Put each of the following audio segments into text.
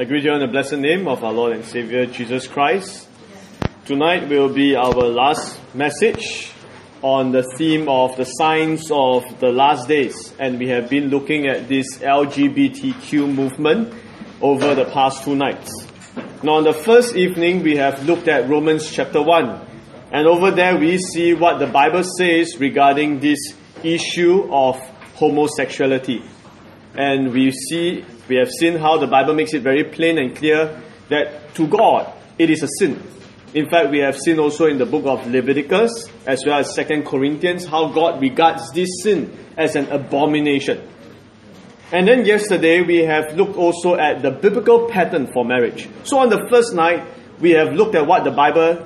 I greet you in the blessed name of our Lord and Savior Jesus Christ. Tonight will be our last message on the theme of the signs of the last days. And we have been looking at this LGBTQ movement over the past 2 nights. Now on the first evening we have looked at Romans chapter 1. And over there we see what the Bible says regarding this issue of homosexuality. And we have seen how the Bible makes it very plain and clear that to God it is a sin. In fact, we have seen also in the book of Leviticus as well as 2 Corinthians how God regards this sin as an abomination. And then yesterday we have looked also at the biblical pattern for marriage. So on the first night we have looked at what the Bible...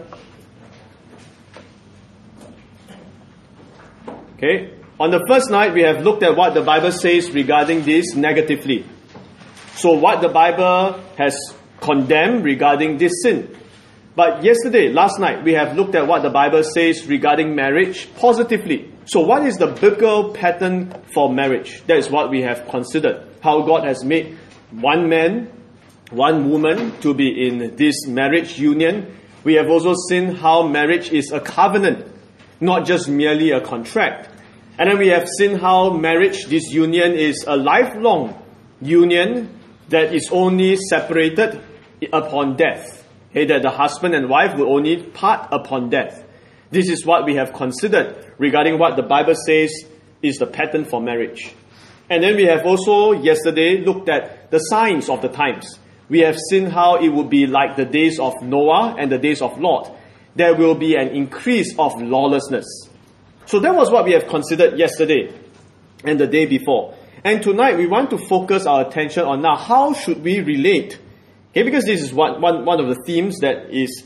On the first night, we have looked at what the Bible says regarding this negatively. So what the Bible has condemned regarding this sin. But last night, we have looked at what the Bible says regarding marriage positively. So what is the biblical pattern for marriage? That is what we have considered. How God has made one man, one woman to be in this marriage union. We have also seen how marriage is a covenant, not just merely a contract. And then we have seen how marriage, this union, is a lifelong union that is only separated upon death. That the husband and wife will only part upon death. This is what we have considered regarding what the Bible says is the pattern for marriage. And then we have also yesterday looked at the signs of the times. We have seen how it will be like the days of Noah and the days of Lot. There will be an increase of lawlessness. So that was what we have considered yesterday and the day before. And tonight we want to focus our attention on now how should we relate. Because this is one of the themes that is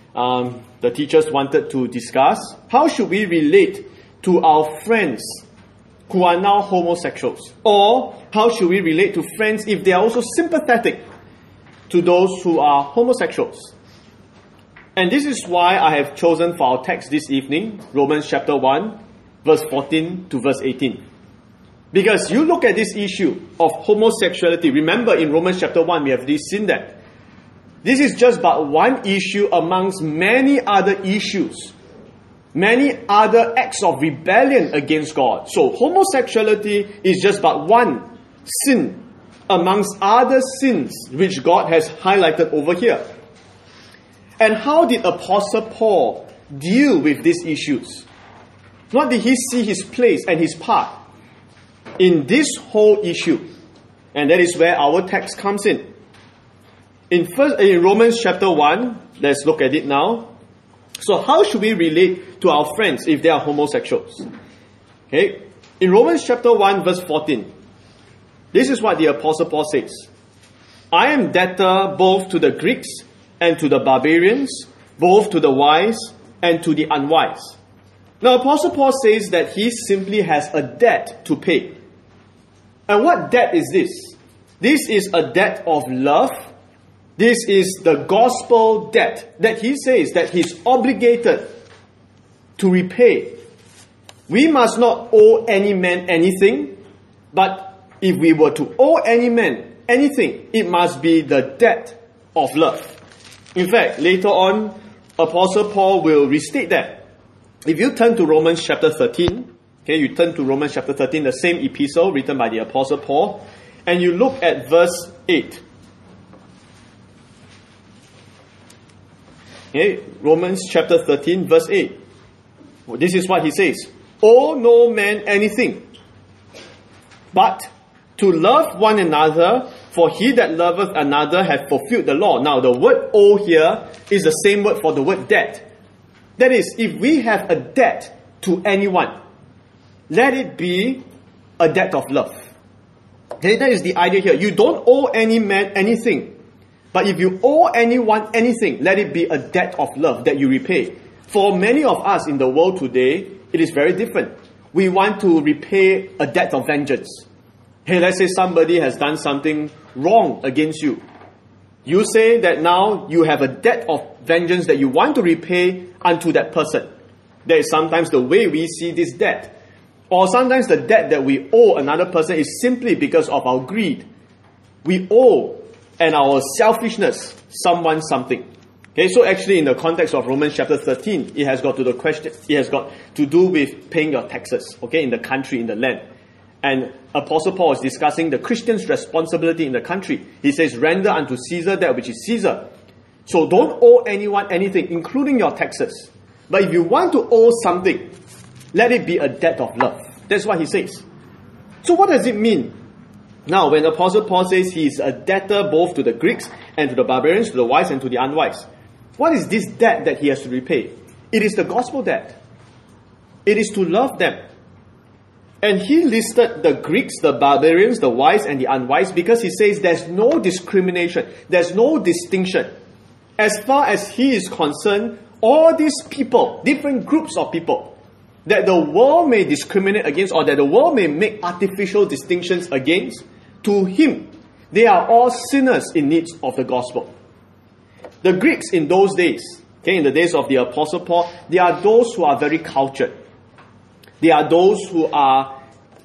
the teachers wanted to discuss. How should we relate to our friends who are now homosexuals? Or how should we relate to friends if they are also sympathetic to those who are homosexuals? And this is why I have chosen for our text this evening, Romans chapter 1, verse 14 to verse 18. Because you look at this issue of homosexuality. Remember in Romans chapter 1, we have seen that. This is just but one issue amongst many other issues. Many other acts of rebellion against God. So homosexuality is just but one sin amongst other sins which God has highlighted over here. And how did Apostle Paul deal with these issues? What did he see his place and his part in this whole issue? And that is where our text comes in. In Romans chapter 1, let's look at it now. So how should we relate to our friends if they are homosexuals? In Romans chapter 1 verse 14, this is what the Apostle Paul says. I am debtor both to the Greeks and to the barbarians, both to the wise and to the unwise. Now Apostle Paul says that he simply has a debt to pay. And what debt is this? This is a debt of love. This is the gospel debt that he says that he's obligated to repay. We must not owe any man anything, but if we were to owe any man anything, it must be the debt of love. In fact, later on, Apostle Paul will restate that. If you turn to Romans chapter 13, you turn to Romans chapter 13, the same epistle written by the Apostle Paul, and you look at verse 8. Romans chapter 13, verse 8. This is what he says. Owe no man anything, but to love one another, for he that loveth another hath fulfilled the law. Now the word owe here is the same word for the word debt. That is, if we have a debt to anyone, let it be a debt of love. That is the idea here. You don't owe any man anything. But if you owe anyone anything, let it be a debt of love that you repay. For many of us in the world today, it is very different. We want to repay a debt of vengeance. Let's say somebody has done something wrong against you. You say that now you have a debt of vengeance that you want to repay unto that person. That is sometimes the way we see this debt. Or sometimes the debt that we owe another person is simply because of our greed. We owe and our selfishness, someone something. Okay, so actually in the context of Romans chapter 13, it has got to the question, it has got to do with paying your taxes, okay, in the country, in the land. And Apostle Paul is discussing the Christian's responsibility in the country. He says, render unto Caesar that which is Caesar. So don't owe anyone anything, including your taxes. But if you want to owe something, let it be a debt of love. That's what he says. So what does it mean? Now, when Apostle Paul says he is a debtor both to the Greeks and to the barbarians, to the wise and to the unwise, what is this debt that he has to repay? It is the gospel debt. It is to love them. And he listed the Greeks, the barbarians, the wise and the unwise because he says there's no discrimination, there's no distinction. As far as he is concerned, all these people, different groups of people, that the world may discriminate against or that the world may make artificial distinctions against, to him, they are all sinners in need of the gospel. The Greeks in those days, okay, in the days of the Apostle Paul, they are those who are very cultured. They are those who are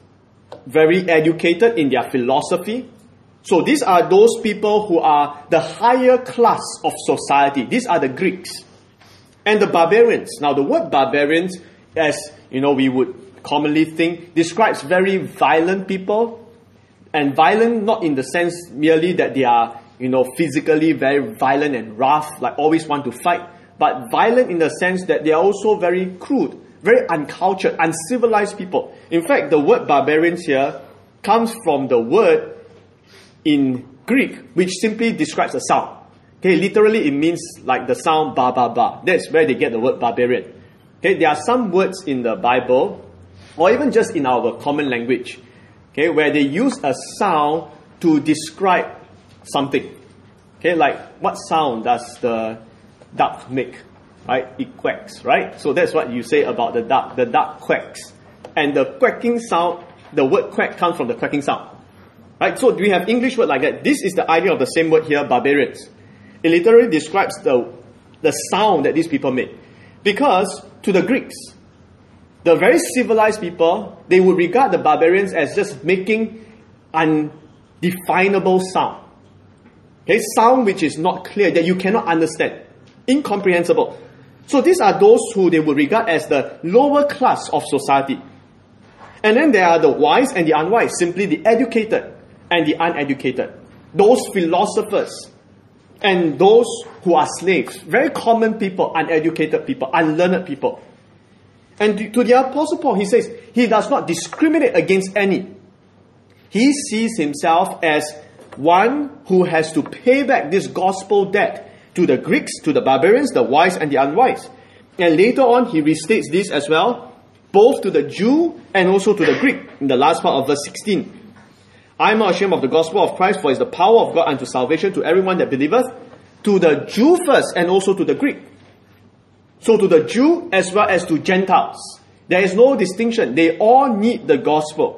very educated in their philosophy. So these are those people who are the higher class of society. These are the Greeks. And the barbarians. Now the word barbarians, as you know, we would commonly think, describes very violent people. And violent not in the sense merely that they are, physically very violent and rough, like always want to fight, but violent in the sense that they are also very crude, very uncultured, uncivilized people. In fact, the word barbarians here comes from the word in Greek, which simply describes a sound. Okay, literally it means like the sound ba ba ba. That's where they get the word barbarian. Okay, there are some words in the Bible, or even just in our common language, okay, where they use a sound to describe something. Okay, like what sound does the duck make? Right? It quacks, right? So that's what you say about the duck. The duck quacks. And the quacking sound, the word quack comes from the quacking sound. Right? So we have English word like that. This is the idea of the same word here, barbarians. It literally describes the sound that these people make. Because to the Greeks, the very civilized people, they would regard the barbarians as just making undefinable sound. Okay, sound which is not clear, that you cannot understand. Incomprehensible. So these are those who they would regard as the lower class of society. And then there are the wise and the unwise, simply the educated and the uneducated. Those philosophers and those who are slaves. Very common people, uneducated people, unlearned people. And to the Apostle Paul, he says, he does not discriminate against any. He sees himself as one who has to pay back this gospel debt to the Greeks, to the barbarians, the wise and the unwise. And later on, he restates this as well, both to the Jew and also to the Greek, in the last part of verse 16. I am not ashamed of the gospel of Christ, for it is the power of God unto salvation to everyone that believeth, to the Jew first and also to the Greek. So to the Jew as well as to Gentiles. There is no distinction. They all need the gospel.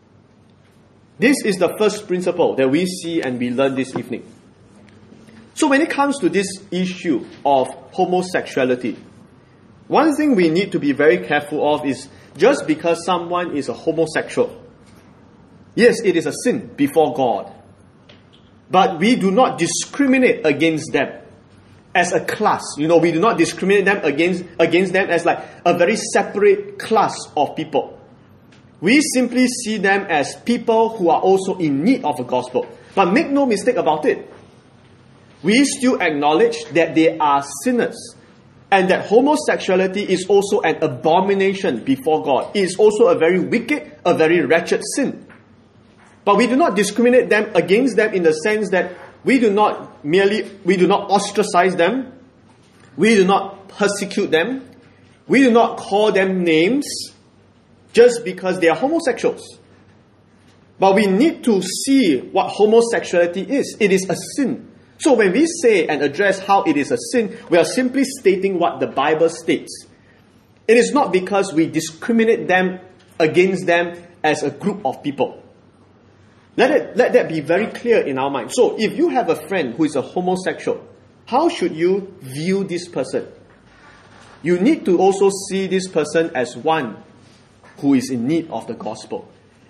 This is the first principle that we see and we learn this evening. So when it comes to this issue of homosexuality, one thing we need to be very careful of is just because someone is a homosexual, yes, it is a sin before God. But we do not discriminate against them as a class. We do not discriminate them against them as like a very separate class of people. We simply see them as people who are also in need of the gospel. But make no mistake about it. We still acknowledge that they are sinners. And that homosexuality is also an abomination before God. It is also a very wicked, a very wretched sin. But we do not discriminate them against them in the sense that we do not ostracize them. We do not persecute them. We do not call them names just because they are homosexuals. But we need to see what homosexuality is. It is a sin. So when we say and address how it is a sin, we are simply stating what the Bible states. It is not because we discriminate them against them as a group of people. Let that be very clear in our mind. So if you have a friend who is a homosexual, how should you view this person? You need to also see this person as one who is in need of the gospel.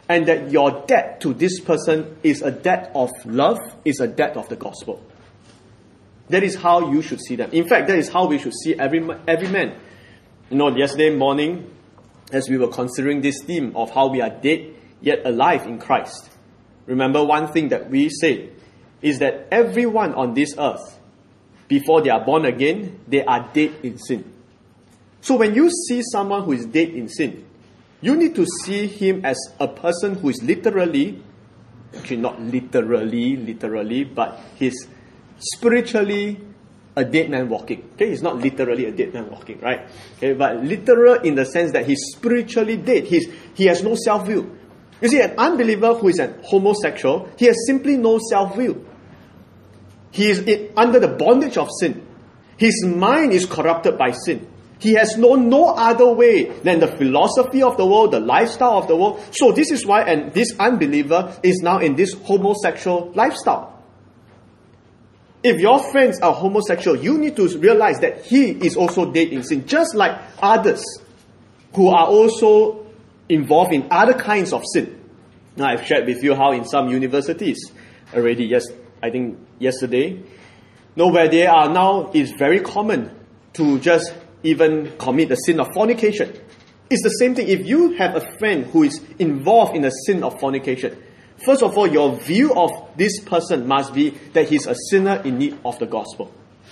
and that your debt to this person is a debt of love, is a debt of the gospel. That is how you should see them. In fact, that is how we should see every man. Yesterday morning, as we were considering this theme of how we are dead yet alive in Christ, remember one thing that we said is that everyone on this earth, before they are born again, they are dead in sin. So when you see someone who is dead in sin, you need to see him as a person who is literally, actually not literally, but he's spiritually a dead man walking. Okay, he's not literally a dead man walking, right? Okay, but literal in the sense that he's spiritually dead. He has no self-will. You see, an unbeliever who is an homosexual, he has simply no self-will. He is under the bondage of sin. His mind is corrupted by sin. He has known no other way than the philosophy of the world, the lifestyle of the world. So this is why this unbeliever is now in this homosexual lifestyle. If your friends are homosexual, you need to realize that he is also dead in sin, just like others who are also involved in other kinds of sin. Now, I've shared with you how in some universities already, I think yesterday, where they are now, it's very common to just even commit the sin of fornication. It's the same thing. If you have a friend who is involved in the sin of fornication, first of all, your view of this person must be that he's a sinner in need of the gospel.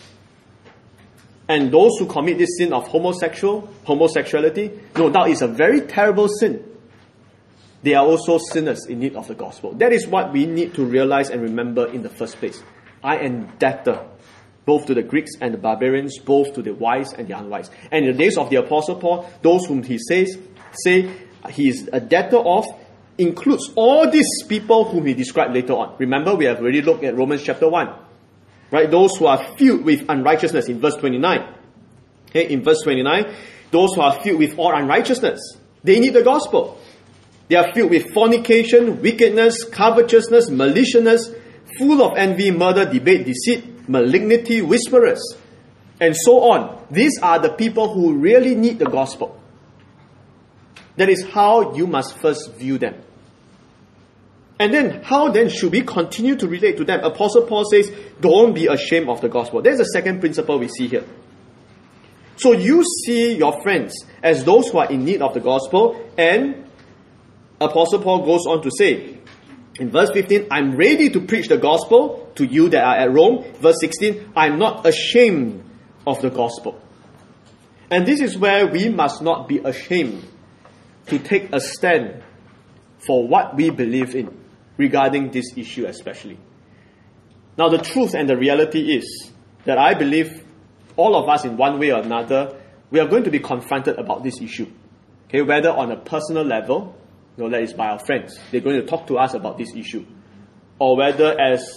And those who commit this sin of homosexuality, no doubt it's a very terrible sin. They are also sinners in need of the gospel. That is what we need to realize and remember in the first place. I am debtor, both to the Greeks and the barbarians, both to the wise and the unwise. And in the days of the Apostle Paul, those whom he say he is a debtor of, includes all these people whom he described later on. Remember, we have already looked at Romans chapter 1. Right? Those who are filled with unrighteousness in verse 29. Okay, in verse 29, those who are filled with all unrighteousness, they need the gospel. They are filled with fornication, wickedness, covetousness, maliciousness, full of envy, murder, debate, deceit, malignity, whisperers, and so on. These are the people who really need the gospel. That is how you must first view them. And then, how then should we continue to relate to them? Apostle Paul says, don't be ashamed of the gospel. There's the second principle we see here. So you see your friends as those who are in need of the gospel, and Apostle Paul goes on to say, in verse 15, I'm ready to preach the gospel to you that are at Rome. Verse 16, I'm not ashamed of the gospel. And this is where we must not be ashamed to take a stand for what we believe in regarding this issue especially. Now the truth and the reality is that I believe all of us in one way or another, we are going to be confronted about this issue. Okay, whether on a personal level, that is by our friends, they're going to talk to us about this issue. Or whether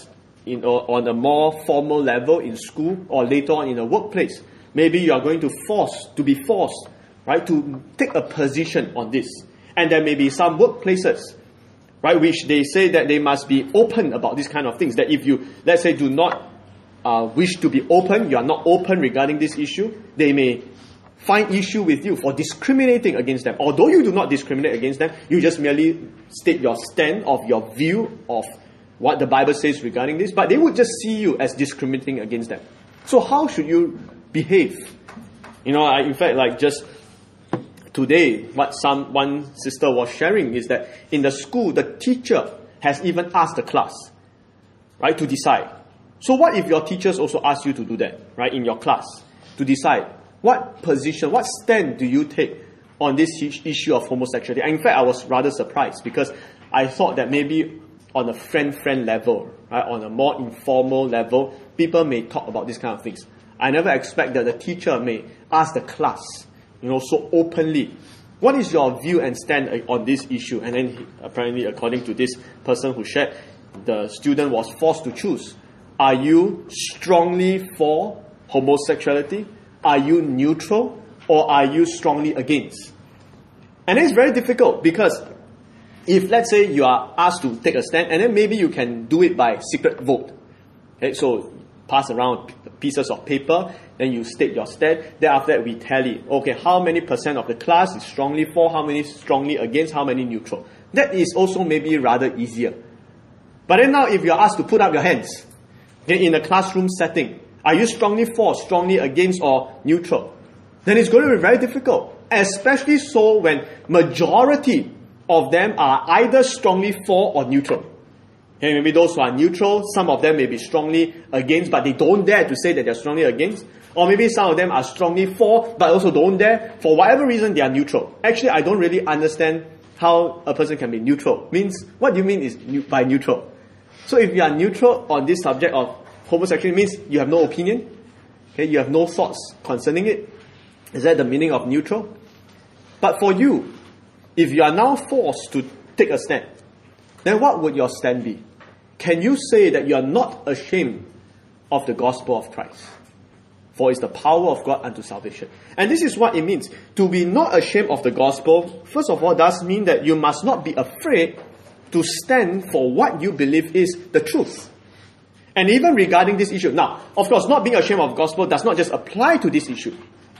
on a more formal level in school or later on in a workplace. Maybe you are going to be forced, right, to take a position on this. And there may be some workplaces, right, which they say that they must be open about these kind of things. That if you, let's say, do not wish to be open, you are not open regarding this issue, they may find issue with you for discriminating against them. Although you do not discriminate against them, you just merely state your stand of your view of what the Bible says regarding this, but they would just see you as discriminating against them. So how should you behave? In fact, just today, what one sister was sharing is that in the school, the teacher has even asked the class, right, to decide. So what if your teachers also ask you to do that, right, in your class, to decide what position, what stand do you take on this issue of homosexuality? And in fact, I was rather surprised because I thought that maybe on a friend level, right, on a more informal level, people may talk about these kind of things. I never expect that the teacher may ask the class, so openly, what is your view and stand on this issue? And then apparently, according to this person who shared, the student was forced to choose. Are you strongly for homosexuality? Are you neutral? Or are you strongly against? And it's very difficult because if, let's say, you are asked to take a stand, and then maybe you can do it by secret vote. Okay, so pass around pieces of paper, then you state your stand, then after that we tally, okay, how many percent of the class is strongly for, how many strongly against, how many neutral. That is also maybe rather easier. But then now if you are asked to put up your hands, okay, in a classroom setting, are you strongly for, strongly against, or neutral? Then it's going to be very difficult. Especially so when majority of them are either strongly for or neutral. Okay, maybe those who are neutral, some of them may be strongly against, but they don't dare to say that they're strongly against. Or maybe some of them are strongly for, but also don't dare. For whatever reason, they are neutral. Actually, I don't really understand how a person can be neutral. Means, what do you mean is by neutral? So if you are neutral on this subject of homosexuality, means you have no opinion. Okay, you have no thoughts concerning it. Is that the meaning of neutral? But for you, if you are now forced to take a stand, then what would your stand be? Can you say that you are not ashamed of the gospel of Christ? For it's the power of God unto salvation. And this is what it means. To be not ashamed of the gospel, first of all, does mean that you must not be afraid to stand for what you believe is the truth. And even regarding this issue. Now, of course, not being ashamed of the gospel does not just apply to this issue.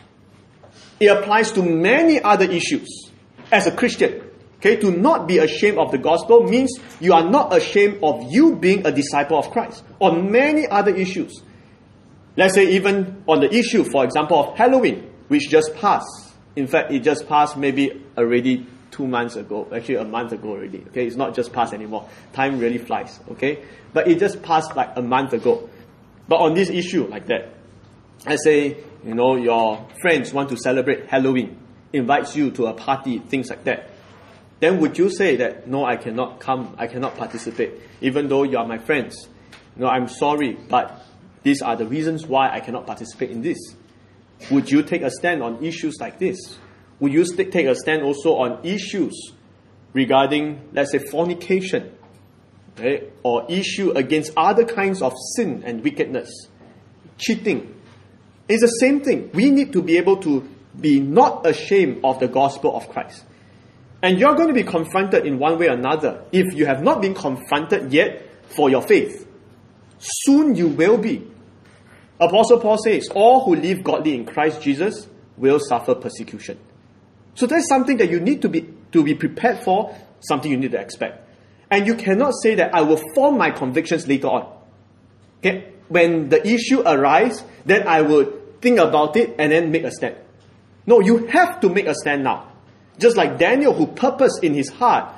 It applies to many other issues. As a Christian, okay, to not be ashamed of the gospel means you are not ashamed of you being a disciple of Christ. On many other issues. Let's say even on the issue, for example, of Halloween, which just passed. In fact, it just passed maybe already 2 months ago. Actually, a month ago already. Okay, it's not just passed anymore. Time really flies. Okay, but it just passed like a month ago. But on this issue like that, let's say, your friends want to celebrate Halloween, invites you to a party, things like that. Then would you say that, no, I cannot come, I cannot participate, even though you are my friends? No, I'm sorry, but these are the reasons why I cannot participate in this. Would you take a stand on issues like this? Would you take a stand also on issues regarding, let's say, fornication, okay? Or issue against other kinds of sin and wickedness, cheating? It's the same thing. We need to be able to be not ashamed of the gospel of Christ. And you're going to be confronted in one way or another. If you have not been confronted yet for your faith, soon you will be. Apostle Paul says, all who live godly in Christ Jesus will suffer persecution. So that's something that you need to be prepared for, something you need to expect. And you cannot say that I will form my convictions later on. Okay? When the issue arises, then I would think about it and then make a stand. No, you have to make a stand now. Just like Daniel, who purposed in his heart.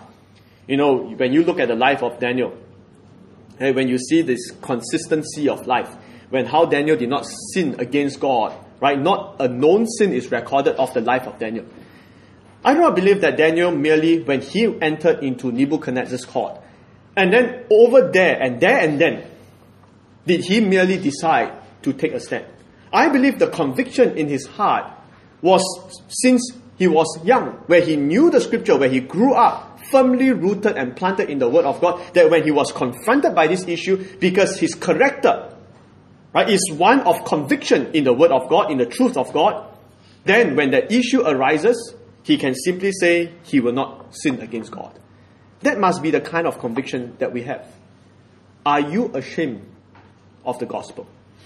When you look at the life of Daniel, when you see this consistency of life, how Daniel did not sin against God, right? Not a known sin is recorded of the life of Daniel. I do not believe that Daniel merely, when he entered into Nebuchadnezzar's court, and then over there and then, did he merely decide to take a stand. I believe the conviction in his heart was since he was young, where he knew the scripture, where he grew up, firmly rooted and planted in the word of God, that when he was confronted by this issue, because his character, right, is one of conviction in the word of God, in the truth of God, then when the issue arises, he can simply say he will not sin against God. That must be the kind of conviction that we have. Are you ashamed of the gospel?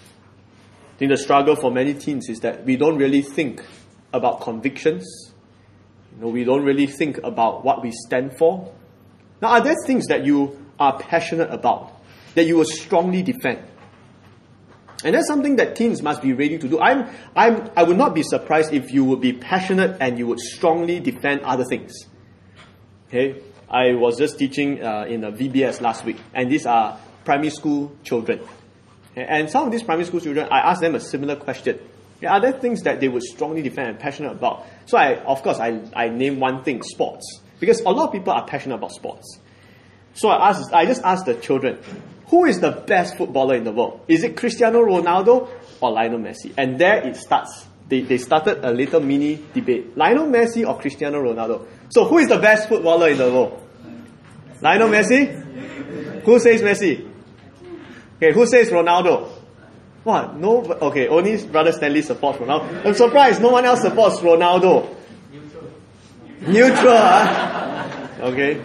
I think the struggle for many teens is that we don't really think about convictions. We don't really think about what we stand for. Now, are there things that you are passionate about, that you will strongly defend? And that's something that teens must be ready to do. I would not be surprised if you would be passionate and you would strongly defend other things. Okay, I was just teaching in a VBS last week, and these are primary school children. And some of these primary school children, I asked them a similar question. Are there things that they would strongly defend and passionate about? So I name one thing, sports. Because a lot of people are passionate about sports. So I just asked the children, who is the best footballer in the world? Is it Cristiano Ronaldo or Lionel Messi? And there it starts. They started a little mini debate. Lionel Messi or Cristiano Ronaldo? So who is the best footballer in the world? Lionel Messi? Who says Messi? Okay, who says Ronaldo? What? No. Okay, only Brother Stanley supports Ronaldo. I'm surprised no one else supports Ronaldo. Neutral, huh? Okay.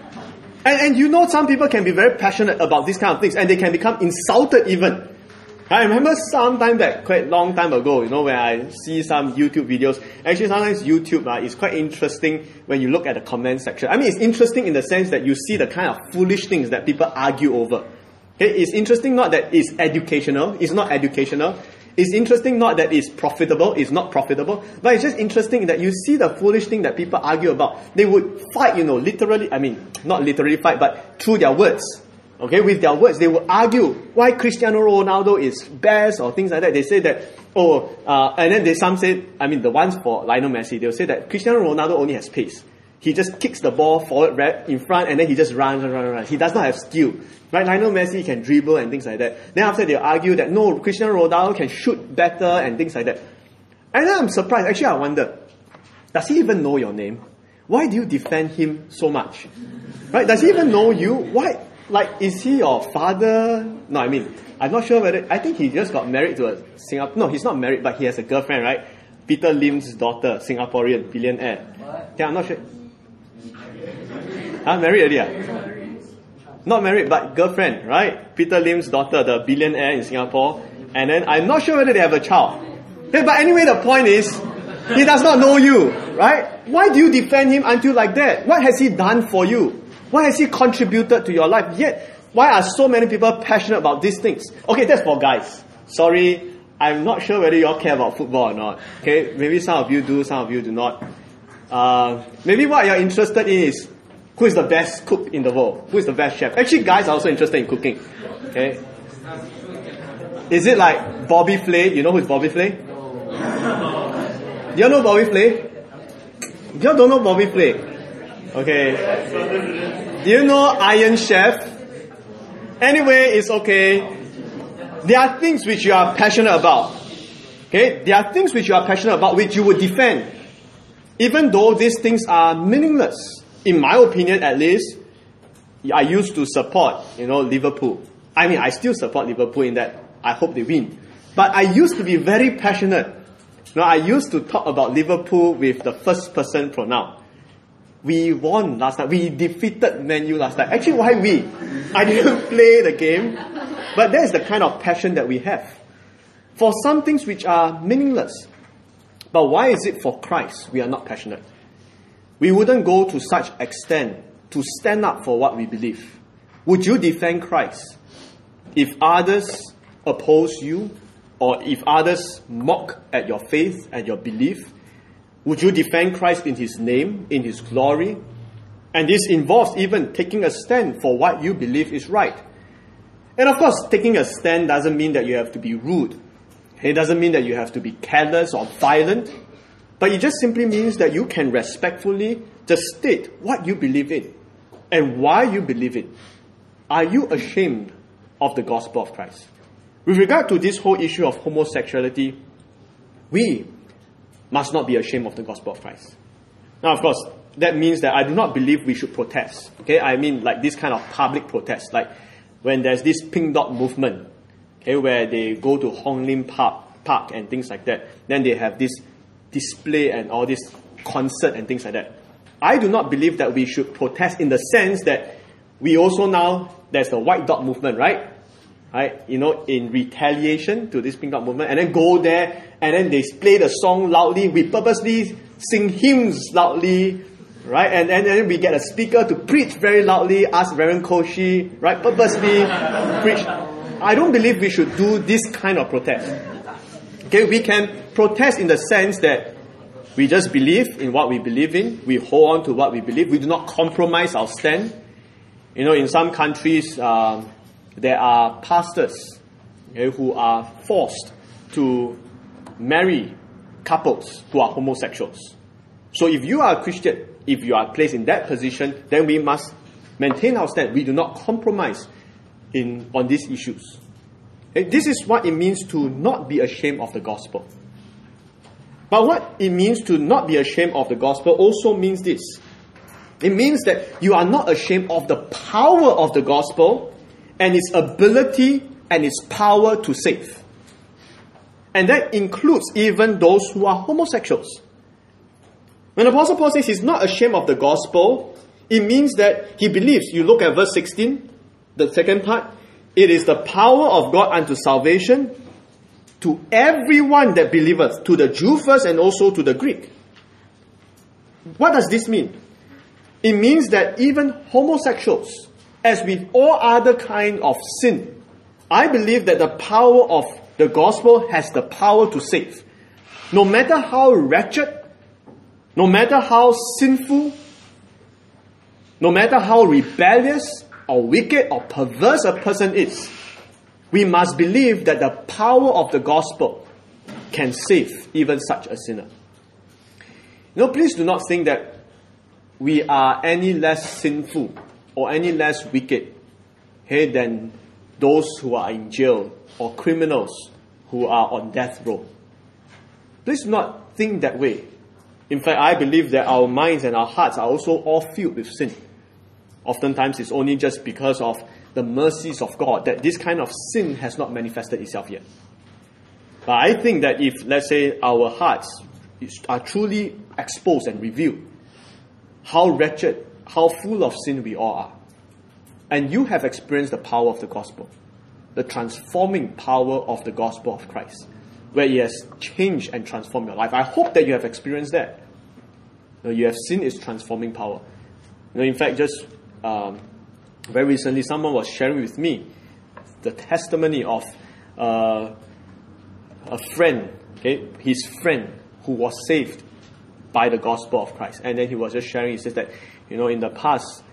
And some people can be very passionate about these kind of things, and they can become insulted even I remember some time back, quite long time ago, when I see some YouTube videos. Actually, sometimes YouTube is quite interesting when you look at the comment section. I mean, it's interesting in the sense that you see the kind of foolish things that people argue over. Okay, it's interesting not that it's educational, it's not educational. It's interesting not that it's profitable, it's not profitable. But it's just interesting that you see the foolish thing that people argue about. They would fight, literally, I mean, not literally fight, but through their words. Okay, with their words, they will argue why Cristiano Ronaldo is best or things like that. They say that, and then some say, the ones for Lionel Messi, they'll say that Cristiano Ronaldo only has pace. He just kicks the ball forward right in front and then he just runs. He does not have skill. Right? Lionel Messi can dribble and things like that. Then after they'll argue that no, Cristiano Ronaldo can shoot better and things like that. And then I'm surprised. Actually, I wonder, does he even know your name? Why do you defend him so much? Right? Does he even know you? Why? Like, is he your father? No, I'm not sure whether... I think he just got married to a Singapore... No, he's not married, but he has a girlfriend, right? Peter Lim's daughter, Singaporean, billionaire. What? Yeah, I'm not sure. Married already? Not married, but girlfriend, right? Peter Lim's daughter, the billionaire in Singapore. And then, I'm not sure whether they have a child. But anyway, the point is, he does not know you, right? Why do you defend him until like that? What has he done for you? What has he contributed to your life? Yet, why are so many people passionate about these things? Okay, that's for guys. Sorry, I'm not sure whether you all care about football or not. Okay, maybe some of you do, some of you do not. Maybe what you're interested in is who is the best cook in the world? Who is the best chef? Actually, guys are also interested in cooking. Okay, is it like Bobby Flay? You know who is Bobby Flay? Do you know Bobby Flay? You all don't know Bobby Flay? Okay. Do you know Iron Chef? Anyway, it's okay. There are things which you are passionate about. Okay? There are things which you are passionate about which you would defend. Even though these things are meaningless. In my opinion, at least, I used to support, Liverpool. I still support Liverpool in that I hope they win. But I used to be very passionate. I used to talk about Liverpool with the first person pronoun. We won last night. We defeated Man U last night. Actually, why we? I didn't play the game. But that is the kind of passion that we have. For some things which are meaningless. But why is it for Christ we are not passionate? We wouldn't go to such extent to stand up for what we believe. Would you defend Christ if others oppose you or if others mock at your faith and your belief? Would you defend Christ in His name, in His glory? And this involves even taking a stand for what you believe is right. And of course, taking a stand doesn't mean that you have to be rude. It doesn't mean that you have to be careless or violent. But it just simply means that you can respectfully just state what you believe in and why you believe it. Are you ashamed of the gospel of Christ? With regard to this whole issue of homosexuality, we must not be ashamed of the gospel of Christ. Now, of course, that means that I do not believe we should protest. Okay, like this kind of public protest, like when there's this Pink Dot movement, okay, where they go to Hong Lim Park and things like that. Then they have this display and all this concert and things like that. I do not believe that we should protest in the sense that we also now, there's the White Dot movement, right? Right, in retaliation to this Pink Dot movement, and then go there, and then they play the song loudly. We purposely sing hymns loudly, right? And then we get a speaker to preach very loudly, ask Reverend Koshi, right? Purposely preach. I don't believe we should do this kind of protest. Okay, we can protest in the sense that we just believe in what we believe in. We hold on to what we believe. We do not compromise our stand. In some countries, there are pastors who are forced to marry couples who are homosexuals. So if you are a Christian, if you are placed in that position, then we must maintain our stand. We do not compromise on these issues. This is what it means to not be ashamed of the gospel. But what it means to not be ashamed of the gospel also means this. It means that you are not ashamed of the power of the gospel and its ability and its power to save. And that includes even those who are homosexuals. When Apostle Paul says he's not ashamed of the gospel, it means that he believes. You look at verse 16, the second part. It is the power of God unto salvation to everyone that believeth, to the Jew first and also to the Greek. What does this mean? It means that even homosexuals, as with all other kind of sin, I believe that the power of the gospel has the power to save. No matter how wretched, no matter how sinful, no matter how rebellious or wicked or perverse a person is, we must believe that the power of the gospel can save even such a sinner. Please do not think that we are any less sinful or any less wicked than those who are in jail or criminals who are on death row. Please do not think that way. In fact, I believe that our minds and our hearts are also all filled with sin. Oftentimes, it's only just because of the mercies of God that this kind of sin has not manifested itself yet. But I think that if, let's say, our hearts are truly exposed and revealed, how wretched, how full of sin we all are, and you have experienced the power of the gospel, the transforming power of the gospel of Christ, where it has changed and transformed your life. I hope that you have experienced that. You have seen its transforming power. In fact, just very recently, someone was sharing with me the testimony of a friend, his friend who was saved by the gospel of Christ. And then he was just sharing, he says that, in the past,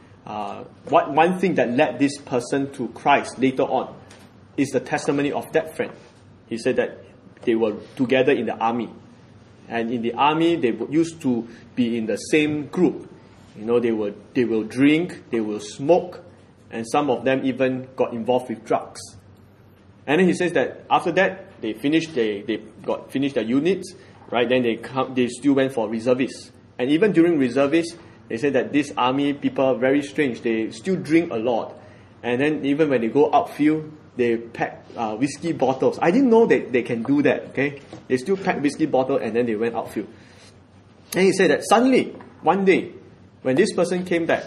one thing that led this person to Christ later on is the testimony of that friend. He said that they were together in the army. And in the army, they used to be in the same group. They will drink, they will smoke, and some of them even got involved with drugs. And then he says that after that, they finished their units, right? Then they still went for reservists. And even during reservists, they said that these army people are very strange. They still drink a lot. And then even when they go outfield, they pack whiskey bottles. I didn't know that they can do that, okay? They still pack whiskey bottle and then they went outfield. And he said that suddenly, one day, when this person came back,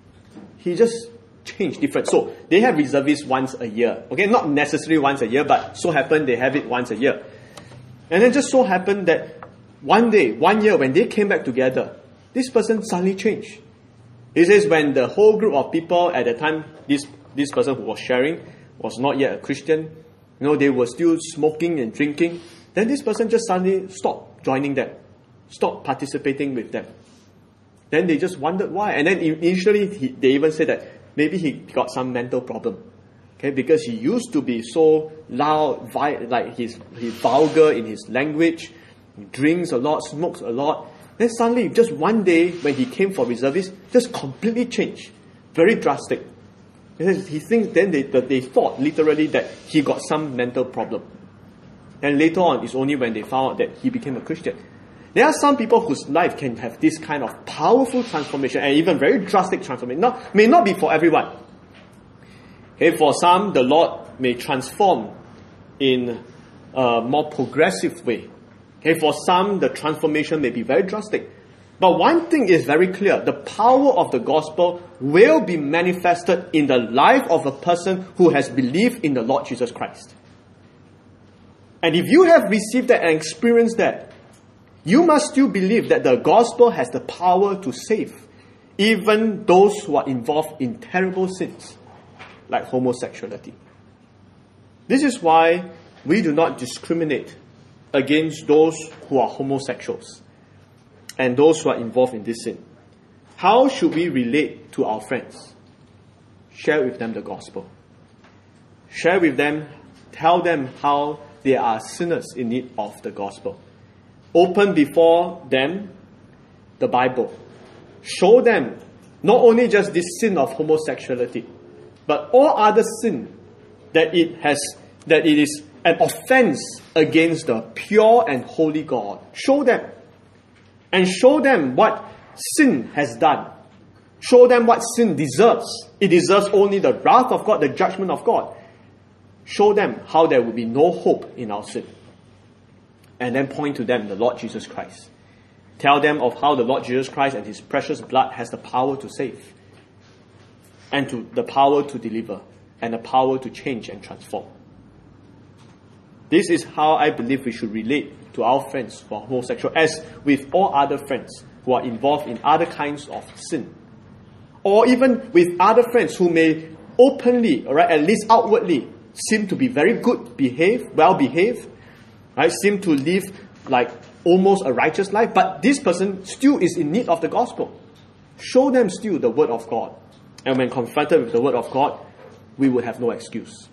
he just changed different. So, they have reservists once a year. Okay, not necessarily once a year, but so happened they have it once a year. And then just so happened that one year, when they came back together, this person suddenly changed. He says when the whole group of people at the time, this person who was sharing was not yet a Christian, they were still smoking and drinking, then this person just suddenly stopped joining them, stopped participating with them. Then they just wondered why. And then initially, they even said that maybe he got some mental problem. Okay, because he used to be so loud, like he's vulgar in his language, he drinks a lot, smokes a lot. Then suddenly, just one day, when he came for reservists, just completely changed. Very drastic. He thinks then they thought literally that he got some mental problem. And later on, it's only when they found out that he became a Christian. There are some people whose life can have this kind of powerful transformation and even very drastic transformation. May not be for everyone. Okay, for some, the Lord may transform in a more progressive way. Okay, for some, the transformation may be very drastic. But one thing is very clear. The power of the gospel will be manifested in the life of a person who has believed in the Lord Jesus Christ. And if you have received that and experienced that, you must still believe that the gospel has the power to save even those who are involved in terrible sins like homosexuality. This is why we do not discriminate against those who are homosexuals and those who are involved in this sin. How should we relate to our friends? Share with them the gospel. Share with them, tell them how they are sinners in need of the gospel. Open before them the Bible. Show them not only just this sin of homosexuality, but all other sin that it is an offense against the pure and holy God. Show them. And show them what sin has done. Show them what sin deserves. It deserves only the wrath of God, the judgment of God. Show them how there will be no hope in our sin. And then point to them the Lord Jesus Christ. Tell them of how the Lord Jesus Christ and His precious blood has the power to save, and the power to deliver, and the power to change and transform. This is how I believe we should relate to our friends who are homosexual, as with all other friends who are involved in other kinds of sin. Or even with other friends who may openly, or at least outwardly, seem to be very good behaved, well behaved, right? Seem to live like almost a righteous life, but this person still is in need of the gospel. Show them still the word of God. And when confronted with the word of God, we would have no excuse.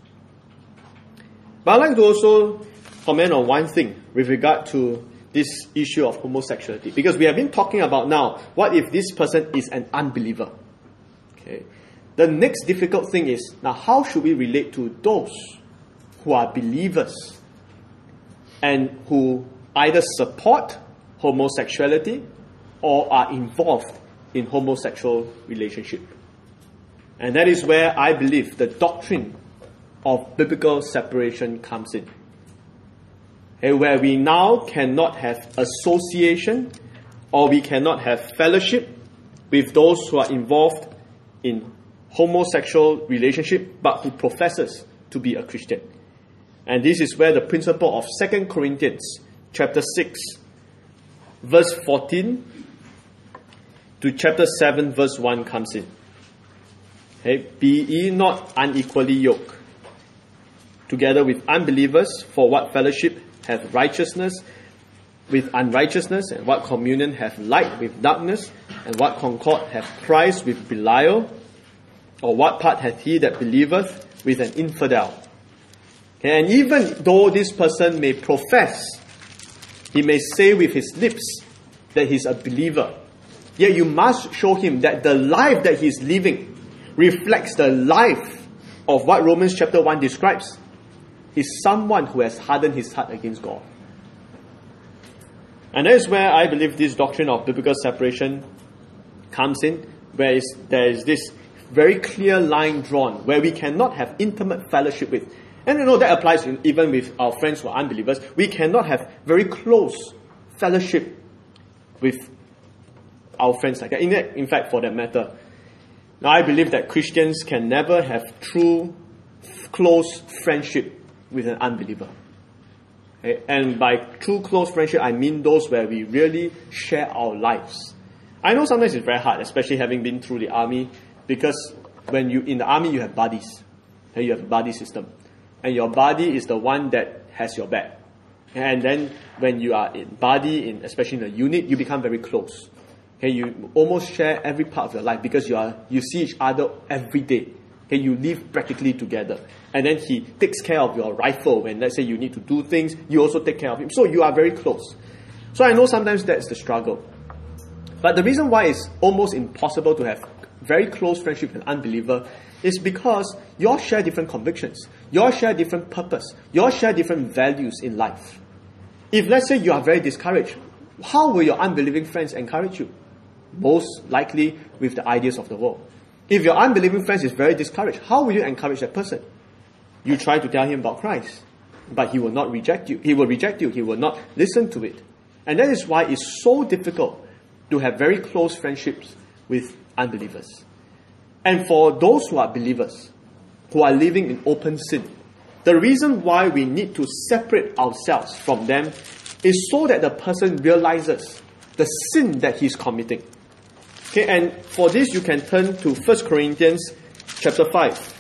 But I'd like to also comment on one thing with regard to this issue of homosexuality. Because we have been talking about now, what if this person is an unbeliever? Okay. The next difficult thing is, now how should we relate to those who are believers and who either support homosexuality or are involved in homosexual relationship? And that is where I believe the doctrine of biblical separation comes in. Okay, where we now cannot have association or we cannot have fellowship with those who are involved in homosexual relationship but who professes to be a Christian. And this is where the principle of 2 Corinthians chapter 6 verse 14 to chapter 7 verse 1 comes in. Okay, be ye not unequally yoked together with unbelievers, for what fellowship hath righteousness with unrighteousness, and what communion hath light with darkness, and what concord hath Christ with Belial, or what part hath he that believeth with an infidel? Okay, and even though this person may profess, he may say with his lips that he's a believer, yet you must show him that the life that he's living reflects the life of what Romans chapter 1 describes. He's someone who has hardened his heart against God. And that is where I believe this doctrine of biblical separation comes in, where there is this very clear line drawn, where we cannot have intimate fellowship with. And that applies even with our friends who are unbelievers. We cannot have very close fellowship with our friends like that. In fact, for that matter, now I believe that Christians can never have true, close friendship with an unbeliever. Okay? And by true close friendship, I mean those where we really share our lives. I know sometimes it's very hard, especially having been through the army, because when you in the army, you have buddies. Okay? You have a buddy system. And your buddy is the one that has your back. And then when you are in buddy, especially in a unit, you become very close. Okay? You almost share every part of your life because you see each other every day. Okay? You live practically together. And then he takes care of your rifle. When let's say you need to do things, you also take care of him. So you are very close. So I know sometimes that's the struggle. But the reason why it's almost impossible to have very close friendship with an unbeliever is because you all share different convictions. You all share different purpose. You all share different values in life. If let's say you are very discouraged, how will your unbelieving friends encourage you? Most likely with the ideas of the world. If your unbelieving friend is very discouraged, how will you encourage that person? You try to tell him about Christ, but he will not reject you. He will reject you. He will not listen to it. And that is why it's so difficult to have very close friendships with unbelievers. And for those who are believers, who are living in open sin, the reason why we need to separate ourselves from them is so that the person realizes the sin that he's committing. Okay, and for this you can turn to 1 Corinthians chapter 5.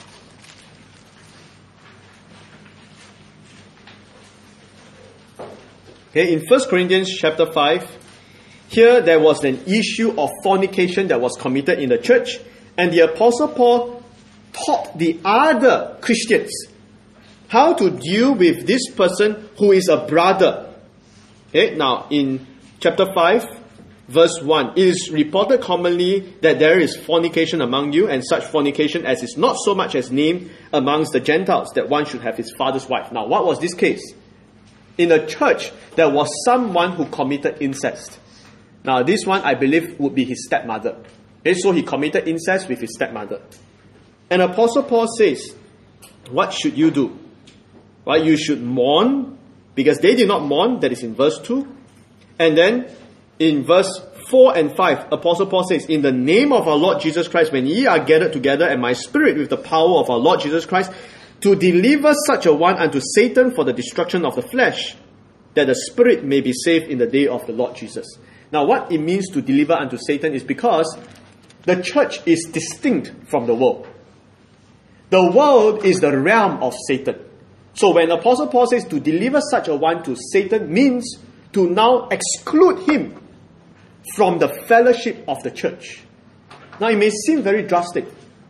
Okay, in 1 Corinthians chapter 5, here there was an issue of fornication that was committed in the church, and the Apostle Paul taught the other Christians how to deal with this person who is a brother. Okay, now in chapter 5, verse 1, it is reported commonly that there is fornication among you, and such fornication as is not so much as named amongst the Gentiles, that one should have his father's wife. Now, what was this case? In a church, there was someone who committed incest. Now, this one, I believe, would be his stepmother. Okay, so he committed incest with his stepmother. And Apostle Paul says, what should you do? Well, you should mourn, because they did not mourn. That is in verse 2. And then, in verse 4 and 5, Apostle Paul says, in the name of our Lord Jesus Christ, when ye are gathered together, and my spirit with the power of our Lord Jesus Christ, to deliver such a one unto Satan for the destruction of the flesh, that the spirit may be saved in the day of the Lord Jesus. Now, what it means to deliver unto Satan is because the church is distinct from the world. The world is the realm of Satan. So when Apostle Paul says to deliver such a one to Satan, means to now exclude him from the fellowship of the church. Now, it may seem very drastic.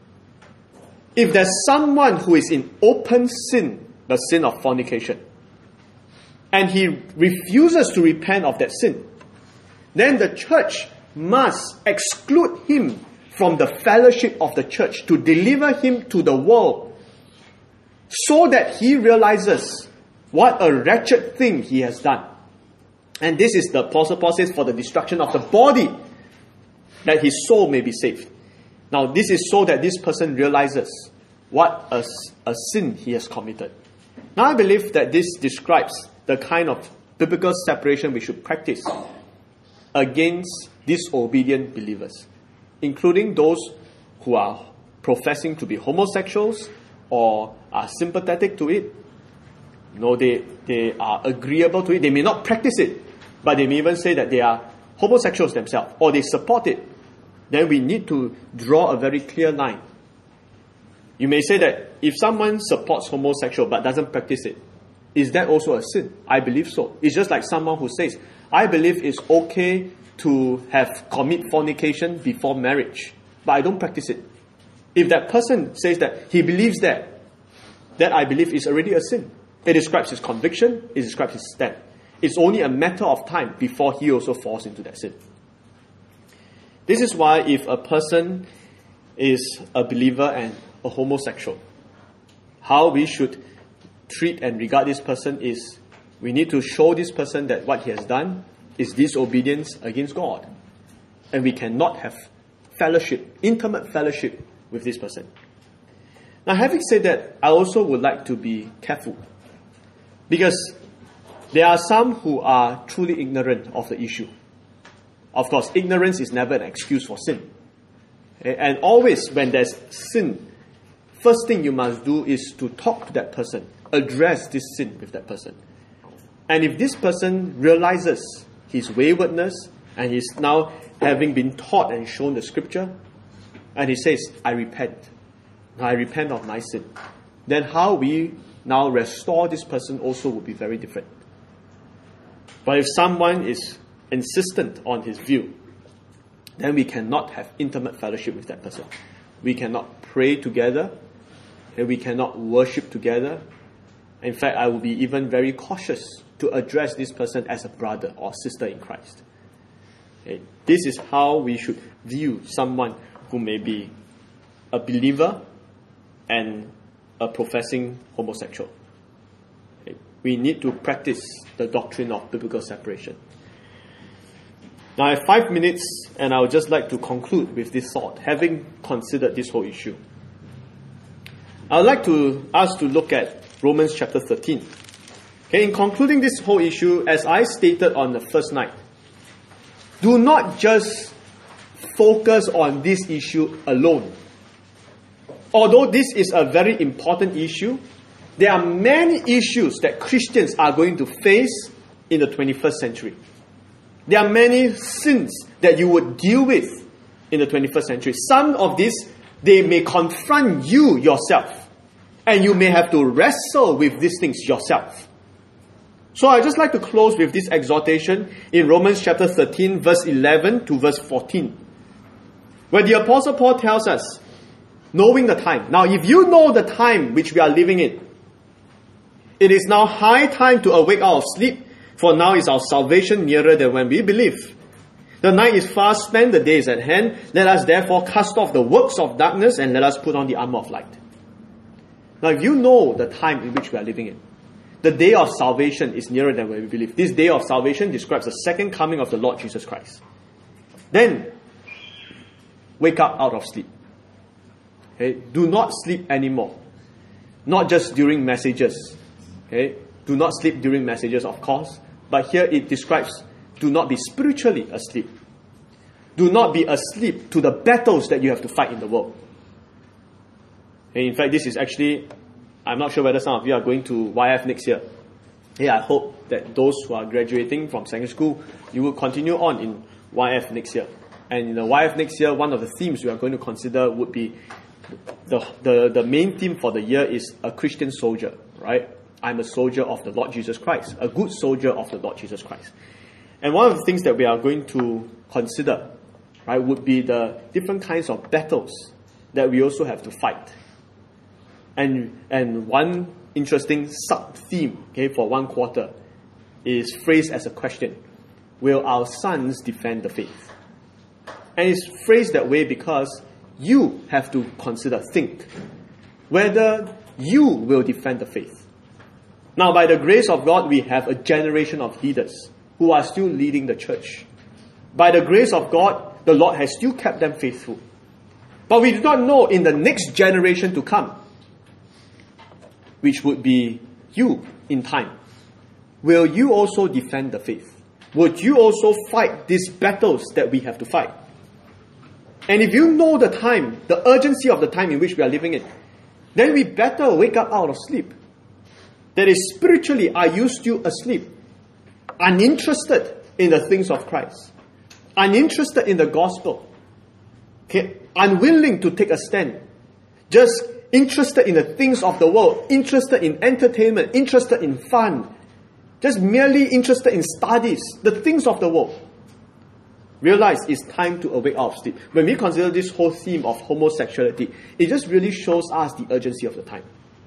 If there's someone who is in open sin, the sin of fornication, and he refuses to repent of that sin, then the church must exclude him from the fellowship of the church to deliver him to the world, so that he realizes what a wretched thing he has done. And this is the Apostle Paul says, for the destruction of the body, that his soul may be saved. Now, this is so that this person realizes what a sin he has committed. Now, I believe that this describes the kind of biblical separation we should practice against disobedient believers, including those who are professing to be homosexuals or are sympathetic to it. No, they are agreeable to it. They may not practice it, but they may even say that they are homosexuals themselves, or they support it. Then we need to draw a very clear line. You may say that if someone supports homosexual but doesn't practice it, is that also a sin? I believe so. It's just like someone who says, I believe it's okay to commit fornication before marriage, but I don't practice it. If that person says that he believes that I believe is already a sin. It describes his conviction, it describes his stand. It's only a matter of time before he also falls into that sin. This is why if a person is a believer and a homosexual, how we should treat and regard this person is we need to show this person that what he has done is disobedience against God. And we cannot have fellowship, intimate fellowship with this person. Now, having said that, I also would like to be careful, because there are some who are truly ignorant of the issue. Of course, ignorance is never an excuse for sin. And always when there's sin, first thing you must do is to talk to that person, address this sin with that person. And if this person realizes his waywardness, and he's now having been taught and shown the scripture, and he says, I repent of my sin, then how we now restore this person also would be very different. But if someone is insistent on his view, then we cannot have intimate fellowship with that person. We cannot pray together, and we cannot worship together. In fact, I will be even very cautious to address this person as a brother or sister in Christ. Okay. This is how we should view someone who may be a believer and a professing homosexual. Okay. We need to practice the doctrine of biblical separation. Now I have 5 minutes, and I would just like to conclude with this thought, having considered this whole issue. I would like us to look at Romans chapter 13. Okay, in concluding this whole issue, as I stated on the first night, do not just focus on this issue alone. Although this is a very important issue, there are many issues that Christians are going to face in the 21st century. There are many sins that you would deal with in the 21st century. Some of these, they may confront you yourself, and you may have to wrestle with these things yourself. So I'd just like to close with this exhortation in Romans chapter 13, verse 11 to verse 14, where the Apostle Paul tells us, knowing the time. Now, if you know the time which we are living in, it is now high time to awake out of sleep, for now is our salvation nearer than when we believe. The night is fast spent, the day is at hand. Let us therefore cast off the works of darkness, and let us put on the armor of light. Now, if you know the time in which we are living in, the day of salvation is nearer than when we believe. This day of salvation describes the second coming of the Lord Jesus Christ. Then, wake up out of sleep. Okay? Do not sleep anymore. Not just during messages. Okay? Do not sleep during messages, of course. But here it describes, do not be spiritually asleep. Do not be asleep to the battles that you have to fight in the world. And in fact, this is actually I'm not sure whether some of you are going to YF next year. Hey, I hope that those who are graduating from secondary school, you will continue on in YF next year. And in the YF next year, one of the themes we are going to consider would be the main theme for the year is a Christian soldier, right? I'm a soldier of the Lord Jesus Christ, a good soldier of the Lord Jesus Christ. And one of the things that we are going to consider, right, would be the different kinds of battles that we also have to fight. And one interesting sub-theme, okay, for one quarter is phrased as a question. Will our sons defend the faith? And it's phrased that way because you have to think whether you will defend the faith. Now, by the grace of God, we have a generation of leaders who are still leading the church. By the grace of God, the Lord has still kept them faithful. But we do not know in the next generation to come, which would be you in time, will you also defend the faith? Would you also fight these battles that we have to fight? And if you know the time, the urgency of the time in which we are living in, then we better wake up out of sleep. That is, spiritually, are you still asleep? Uninterested in the things of Christ? Uninterested in the gospel? Okay? Unwilling to take a stand? Just interested in the things of the world? Interested in entertainment? Interested in fun? Just merely interested in studies? The things of the world? Realize it's time to awake out of sleep. When we consider this whole theme of homosexuality, it just really shows us the urgency of the time.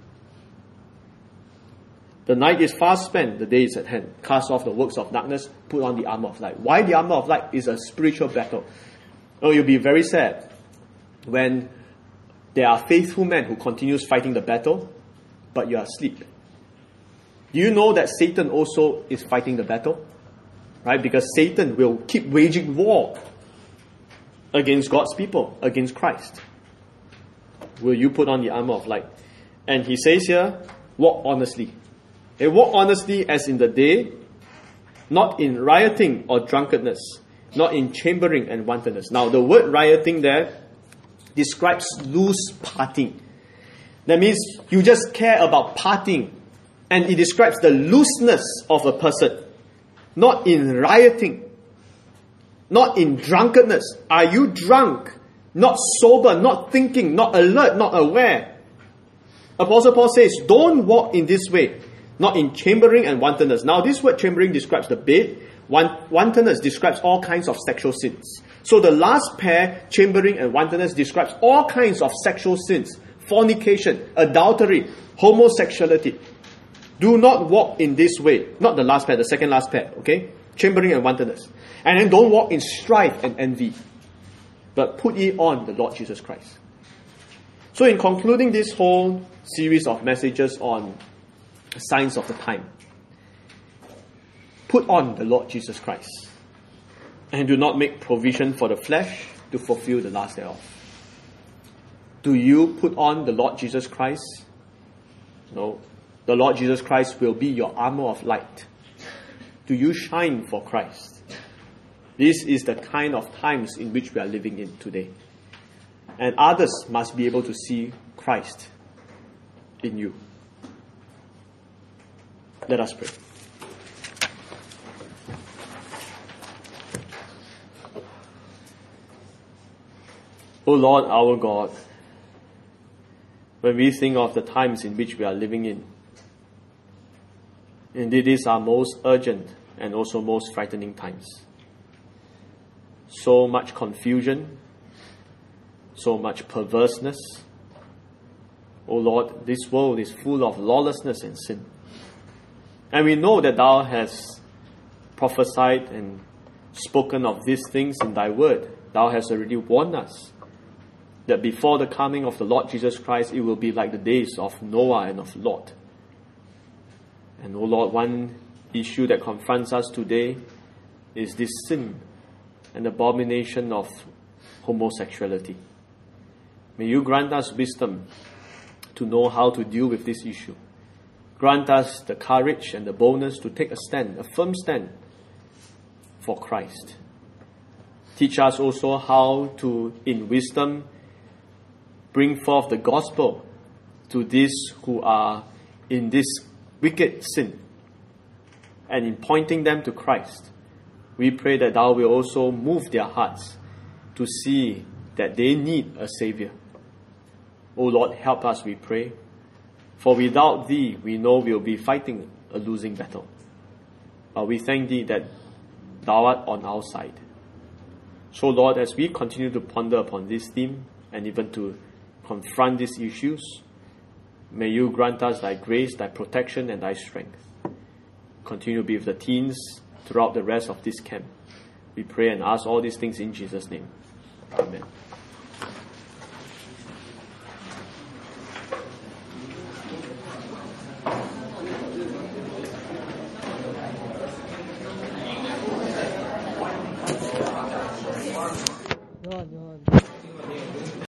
The night is fast spent, the day is at hand. Cast off the works of darkness, put on the armor of light. Why the armor of light is a spiritual battle? Oh, you'll be very sad when there are faithful men who continues fighting the battle, but you are asleep. Do you know that Satan also is fighting the battle? Right? Because Satan will keep waging war against God's people, against Christ. Will you put on the armor of light? And he says here, walk honestly. Okay, walk honestly as in the day, not in rioting or drunkenness, not in chambering and wantonness. Now, the word rioting there describes loose partying. That means you just care about partying. And it describes the looseness of a person. Not in rioting. Not in drunkenness. Are you drunk? Not sober, not thinking, not alert, not aware. Apostle Paul says, don't walk in this way. Not in chambering and wantonness. Now, this word chambering describes the bed. Wantonness describes all kinds of sexual sins. So the last pair, chambering and wantonness, describes all kinds of sexual sins. Fornication, adultery, homosexuality. Do not walk in this way. Not the last pair, the second last pair. Okay? Chambering and wantonness. And then don't walk in strife and envy. But put ye on the Lord Jesus Christ. So in concluding this whole series of messages on signs of the time, put on the Lord Jesus Christ. And do not make provision for the flesh to fulfill the lust thereof. Do you put on the Lord Jesus Christ? No. The Lord Jesus Christ will be your armor of light. Do you shine for Christ? This is the kind of times in which we are living in today. And others must be able to see Christ in you. Let us pray. O Lord, our God, when we think of the times in which we are living in, indeed these are most urgent and also most frightening times. So much confusion, so much perverseness. O Lord, this world is full of lawlessness and sin. And we know that Thou hast prophesied and spoken of these things in Thy word. Thou hast already warned us that before the coming of the Lord Jesus Christ, it will be like the days of Noah and of Lot. And, O Lord, one issue that confronts us today is this sin and abomination of homosexuality. May You grant us wisdom to know how to deal with this issue. Grant us the courage and the boldness to take a stand, a firm stand for Christ. Teach us also how to, in wisdom, bring forth the gospel to these who are in this wicked sin, and in pointing them to Christ, we pray that thou will also move their hearts to see that they need a Savior. O Lord, help us, we pray. For without thee, we know we'll be fighting a losing battle. But we thank thee that thou art on our side. So Lord, as we continue to ponder upon this theme and even to confront these issues, may you grant us thy grace, thy protection, and thy strength. Continue to be with the teens throughout the rest of this camp. We pray and ask all these things in Jesus' name. Amen.